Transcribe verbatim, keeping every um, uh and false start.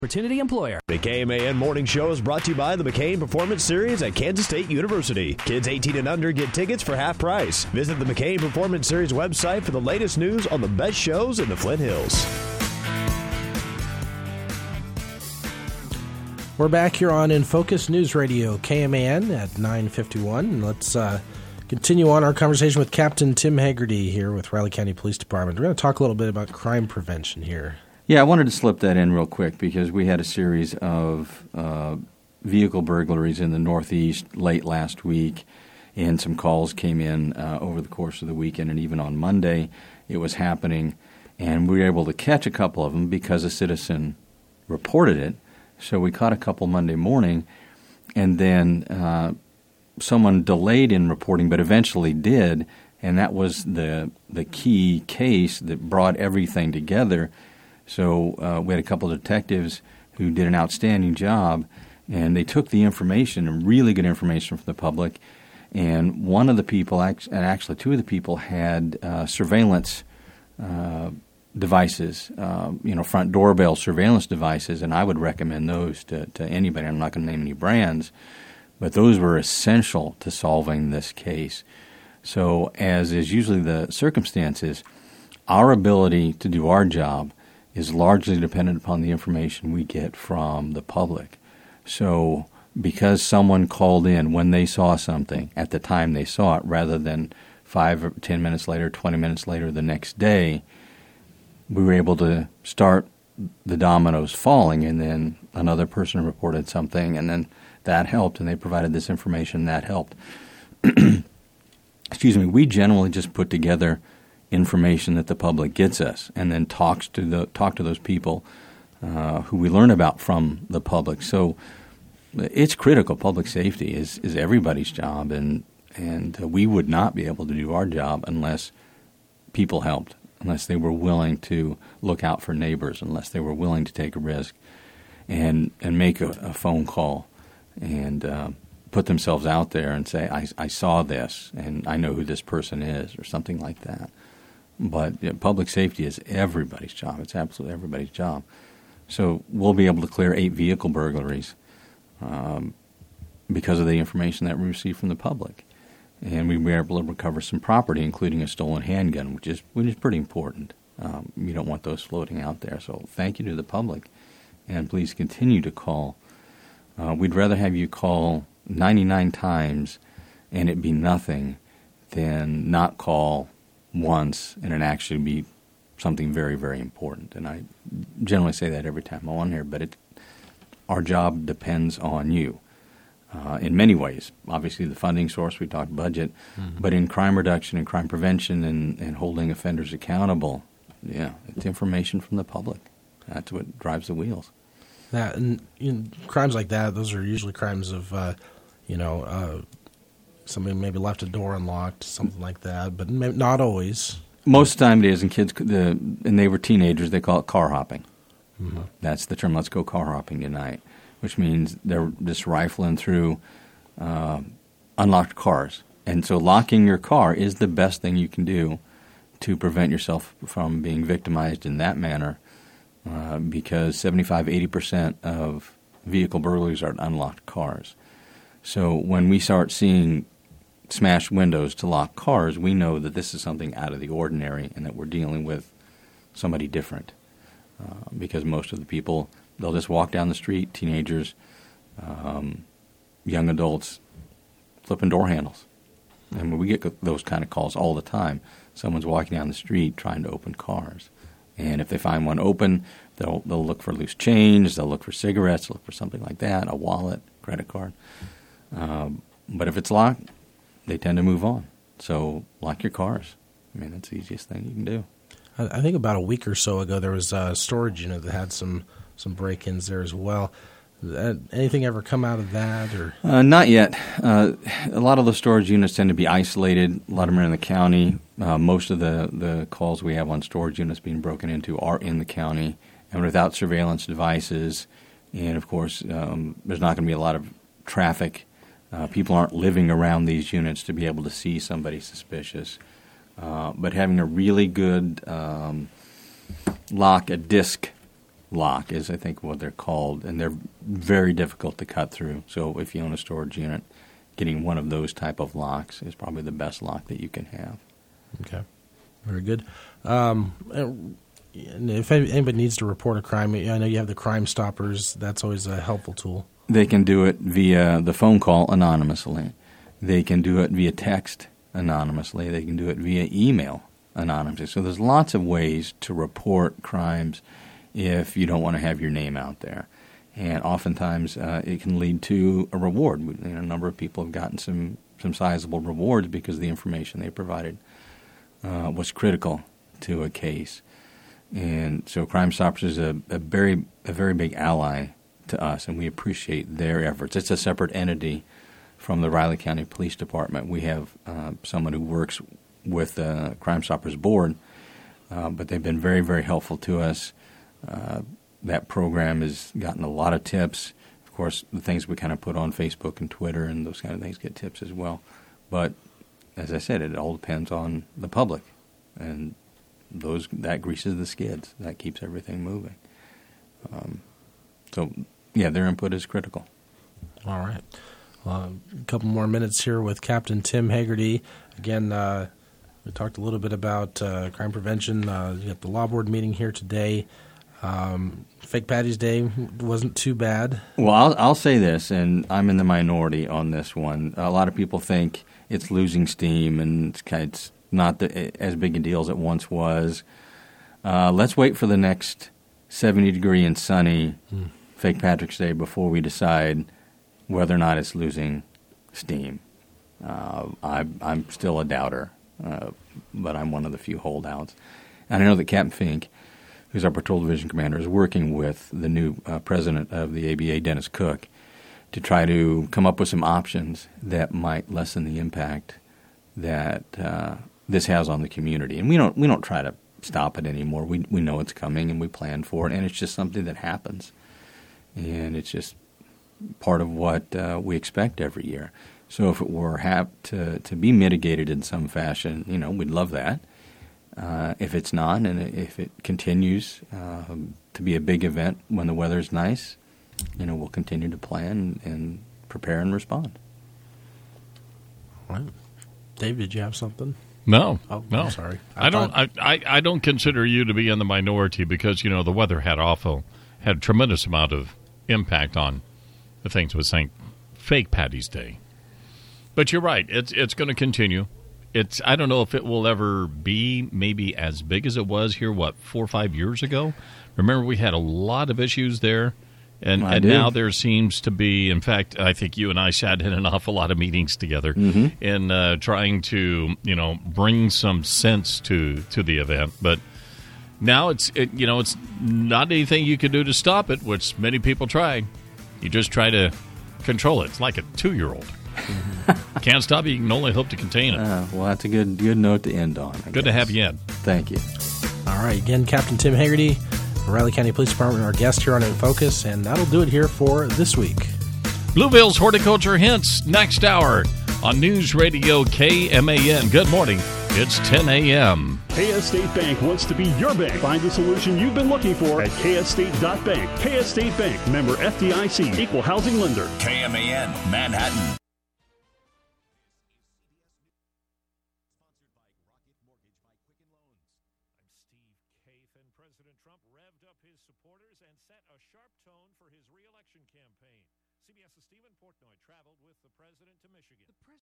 Opportunity employer. The K M A N Morning Show is brought to you by the McCain Performance Series at Kansas State University. Kids eighteen and under get tickets for half price. Visit the McCain Performance Series website for the latest news on the best shows in the Flint Hills. We're back here on In Focus News Radio, K M A N at nine fifty-one. And let's uh, continue on our conversation with Captain Tim Haggerty here with Riley County Police Department. We're going to talk a little bit about crime prevention here. Yeah, I wanted to slip that in real quick because we had a series of uh, vehicle burglaries in the Northeast late last week, and some calls came in uh, over the course of the weekend, and even on Monday it was happening, and we were able to catch a couple of them because a citizen reported it. So we caught a couple Monday morning, and then uh, someone delayed in reporting but eventually did, and that was the the key case that brought everything together. So uh, we had a couple of detectives who did an outstanding job, and they took the information, and really good information from the public, and one of the people, and actually two of the people, had uh, surveillance uh, devices, uh, you know, front doorbell surveillance devices, and I would recommend those to, to anybody. I'm not going to name any brands, but those were essential to solving this case. So as is usually the circumstances, our ability to do our job is largely dependent upon the information we get from the public. So because someone called in when they saw something at the time they saw it rather than five or ten minutes later, twenty minutes later the next day, we were able to start the dominoes falling, and then another person reported something, and then that helped, and they provided this information, that helped. Excuse me, we generally just put together information that the public gets us, and then talks to the talk to those people uh, who we learn about from the public. So it's critical. Public safety is, is everybody's job, and and uh, we would not be able to do our job unless people helped, unless they were willing to look out for neighbors, unless they were willing to take a risk and and make a, a phone call and uh, put themselves out there and say, I, I saw this and I know who this person is, or something like that. But you know, public safety is everybody's job. It's absolutely everybody's job. So we'll be able to clear eight vehicle burglaries um, because of the information that we received from the public. And we were able to recover some property, including a stolen handgun, which is which is pretty important. Um, you don't want those floating out there. So thank you to the public, and please continue to call. Uh, we'd rather have you call ninety-nine times and it be nothing than not call once and it actually be something very, very important. And I generally say that every time I'm on here, but it, our job depends on you uh, in many ways. Obviously, the funding source, we talked budget, mm-hmm. but in crime reduction and crime prevention and, and holding offenders accountable, yeah, it's information from the public. That's what drives the wheels. That and you know, crimes like that, those are usually crimes of, uh, you know, uh, somebody maybe left a door unlocked, something like that, but maybe not always. Most of the time it is, and kids, the, and they were teenagers, they call it car hopping. Mm-hmm. That's the term, let's go car hopping tonight, which means they're just rifling through uh, unlocked cars. And so locking your car is the best thing you can do to prevent yourself from being victimized in that manner uh, because seventy-five, eighty percent of vehicle burglaries are unlocked cars. So when we start seeing smashed windows to lock cars, we know that this is something out of the ordinary and that we're dealing with somebody different. Uh, because most of the people, they'll just walk down the street, teenagers, um, young adults, flipping door handles. And we get those kind of calls all the time. Someone's walking down the street trying to open cars. And if they find one open, they'll they'll look for loose change, they'll look for cigarettes, look for something like that, a wallet, credit card. Um, but if it's locked, they tend to move on. So lock your cars. I mean, that's the easiest thing you can do. I think about a week or so ago, there was a storage unit that had some, some break-ins there as well. That, anything ever come out of that? Or uh, not yet. Uh, a lot of the storage units tend to be isolated. A lot of them are in the county. Uh, most of the, the calls we have on storage units being broken into are in the county. And without surveillance devices, and of course, um, there's not going to be a lot of traffic. Uh, people aren't living around these units to be able to see somebody suspicious. Uh, but having a really good um, lock, a disc lock is, I think, what they're called, and they're very difficult to cut through. So if you own a storage unit, getting one of those type of locks is probably the best lock that you can have. Okay, very good. Um, and if anybody needs to report a crime, I know you have the Crime Stoppers. That's always a helpful tool. They can do it via the phone call anonymously. They can do it via text anonymously. They can do it via email anonymously. So there's lots of ways to report crimes if you don't want to have your name out there. And oftentimes uh, it can lead to a reward. You know, a number of people have gotten some, some sizable rewards because the information they provided uh, was critical to a case. And so Crime Stoppers is a, a very a very big ally to us, and we appreciate their efforts. It's a separate entity from the Riley County Police Department. We have uh, someone who works with the Crime Stoppers Board, uh, but they've been very, very helpful to us. Uh, that program has gotten a lot of tips. Of course, the things we kind of put on Facebook and Twitter and those kind of things get tips as well. But as I said, it all depends on the public, and those that greases the skids. That keeps everything moving. Um, so, yeah, their input is critical. All right. Uh, a couple more minutes here with Captain Tim Hagerty. Again, uh, we talked a little bit about uh, crime prevention. Uh, you got the law board meeting here today. Um, Fake Patty's Day wasn't too bad. Well, I'll, I'll say this, and I'm in the minority on this one. A lot of people think it's losing steam and it's, kind of, it's not the, as big a deal as it once was. Uh, let's wait for the next seventy degree and sunny hmm. Fake Patrick's Day before we decide whether or not it's losing steam. Uh, I, I'm still a doubter, uh, but I'm one of the few holdouts. And I know that Captain Fink, who's our patrol division commander, is working with the new uh, president of the A B A, Dennis Cook, to try to come up with some options that might lessen the impact that uh, this has on the community. And we don't we don't try to stop it anymore. We we know it's coming and we plan for it, and it's just something that happens, and it's just part of what uh, we expect every year. So if it were hap- to to be mitigated in some fashion, you know, we'd love that. Uh, if it's not, and if it continues uh, to be a big event when the weather's nice, you know, we'll continue to plan and prepare and respond. All right. Dave, did you have something? No, oh, no. I'm sorry. I, I don't. I, I, I don't consider you to be in the minority because you know the weather had awful had a tremendous amount of impact on the things with Saint Fake Patty's Day. But you're right. It's it's going to continue. It's I don't know if it will ever be maybe as big as it was here. What four or five years ago? Remember we had a lot of issues there. And, and now there seems to be, in fact, I think you and I sat in an awful lot of meetings together mm-hmm. in uh, trying to, you know, bring some sense to, to the event. But now it's, it, you know, it's not anything you can do to stop it, which many people try. You just try to control it. It's like a two-year-old. Mm-hmm. Can't stop it. You can only hope to contain it. Uh, well, that's a good good note to end on. I good guess. to have you in. Thank you. All right. Again, Captain Tim Hagerty, Riley County Police Department, our guest here on In Focus, and that'll do it here for this week. Blueville's Horticulture Hints next hour on News Radio K M A N. Good morning. It's ten a.m. K S State Bank wants to be your bank. Find the solution you've been looking for at k s state dot bank. K S State Bank, member F D I C, equal housing lender. K M A N, Manhattan. Campaign. C B S's Stephen Portnoy traveled with the president to Michigan.